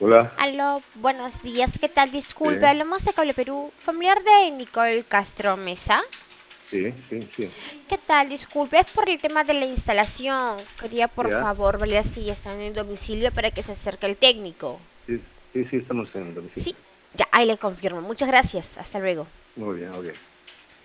Hola, Aló, buenos días, ¿qué tal? sí, Disculpe, hablamos de Cable Perú, familiar de Nicole Castro Mesa. sí, ¿Qué tal? Disculpe, es por el tema de la instalación. Quería por ya, favor validar si ya están en el domicilio para que se acerque el técnico. sí, sí, estamos en el Sí, domicilio. ya, ahí le confirmo. Muchas gracias, hasta luego. Muy bien, ok.